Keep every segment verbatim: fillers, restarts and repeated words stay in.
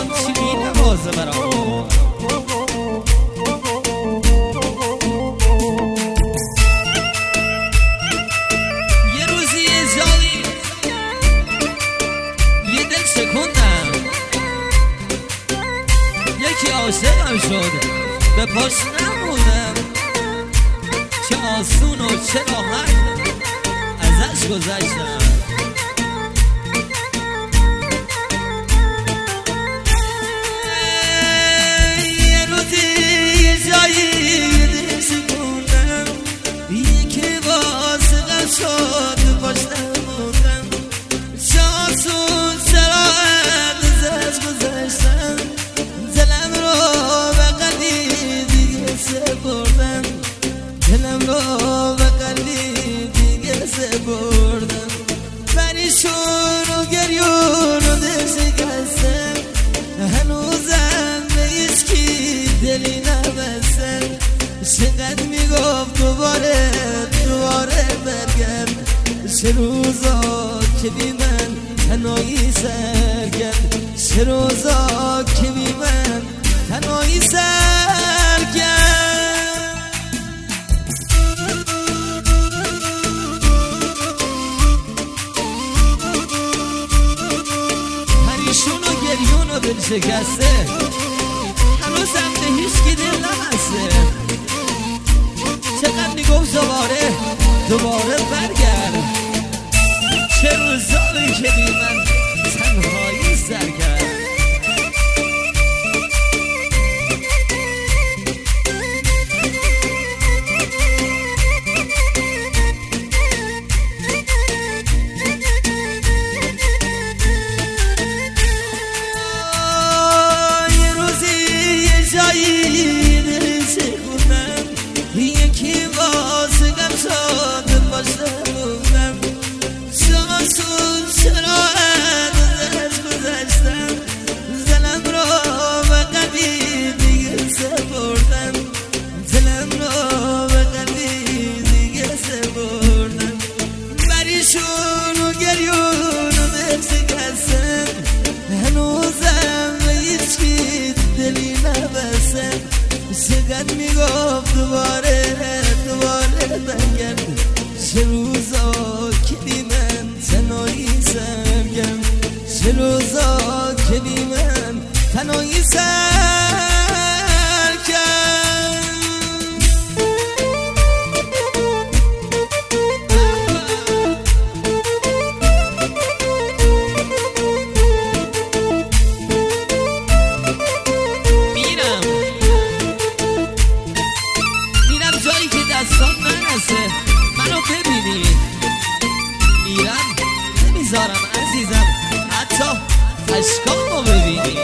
چی مینوازه برام. یه روزی یه جایی یه دل شکوندم، یکی عاشقم شد به پاش نمونم، چه آسون و چه راحت ازش گذشتم. یه روزی یه جایی یه دل شکوندم، یکی عاشقم شد به پاش نمونم، چه آسون چه راحت ازش گذشتم. دلم رو به قلبی دیگه سپردم، دلم رو به قلبی دیگه سپردم. پریشون و گریون و دل شکستم، هنوزم به هیچکی دلی نبستم. چقدر میگفت دوباره دوباره برگرد، چه روزا که بی من تنهایی سر کرد، چه روزا که بی من تنهایی سر کرد. پریشون و گریون و دل شکسته، هنوزم به هیچکی دل نبسته. چقدر میگفت دوباره دوباره برگرد، چه روزایی که بی من تنهایی سر کرد. یه روزی یه جایی دل شکوندم، یکی واسگم شد باشم، شماسون چرا ازش گذشتم. دلم رو به قلبی دیگه سپردم، دلم رو به قلبی دیگه سپردم. پریشون و گریون و دل شکستم، هنوزم به هیچکی دلی نبستم. چقدر میگفت دوباره دوباره برگرد، چه روزا که بی من تنهایی سر کرد، چه روزا که بی من تنهایی سر کرد. میرم میرم جایی که دستان نرسه، منو ببینی. میرم نمیذارم عزیزم حتی اشکامو ببینی.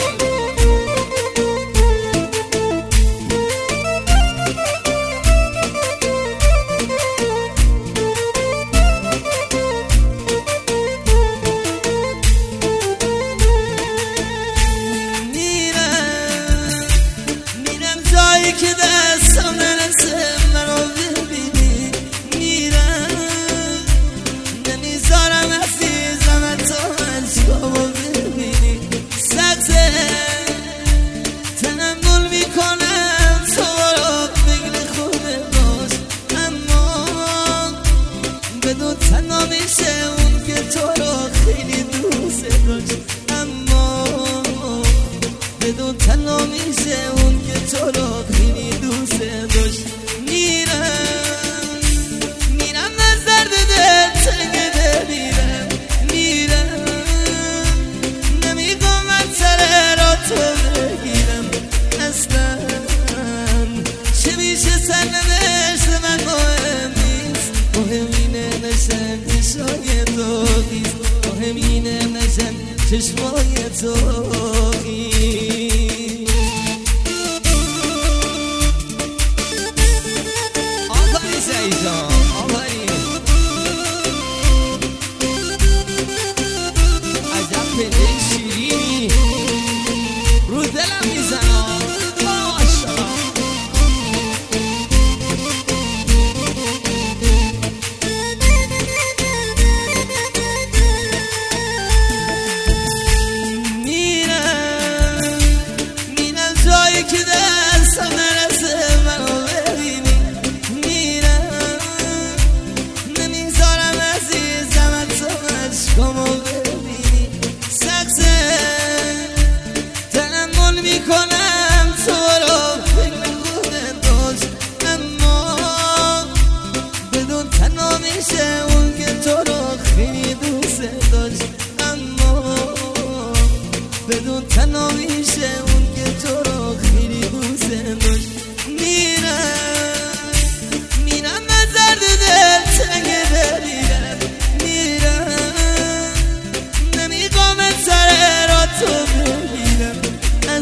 میرم میرم جایی که دستان نرسه، منو ببینی. میرم نمیذارم عزیزم حتی اشکامو ببینی. سخته تحمل میکنم تو رو بگیر خوبه باش، اما بدون تنها میشه اون که تو رو خیلی دوست داشت. اما بدون تنها میشه اون که تو رو خیلی دوست داشت. میرم میرم از درد دل تنگ دل میرم، میرم نمیگم من سر را تو بگیرم. اصلا چه میشه سرنوشت من مهم نیست، مهم اینه نشم چشمای تو نیست، مهم اینه نشم چشمای تو نیست. آفرین سعید جان، آفرین. عجب پله شیرینی رو دلم میزنم. ماشاءالله. میرم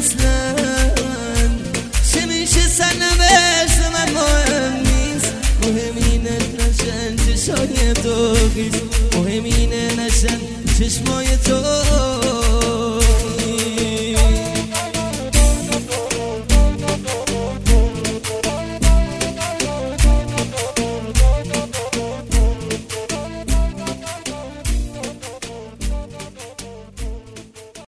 اصلا چه میشه سرنوشت من مهم نیست مهم اینه نشن چشای تو خیز مهم اینه نشن چشمای تو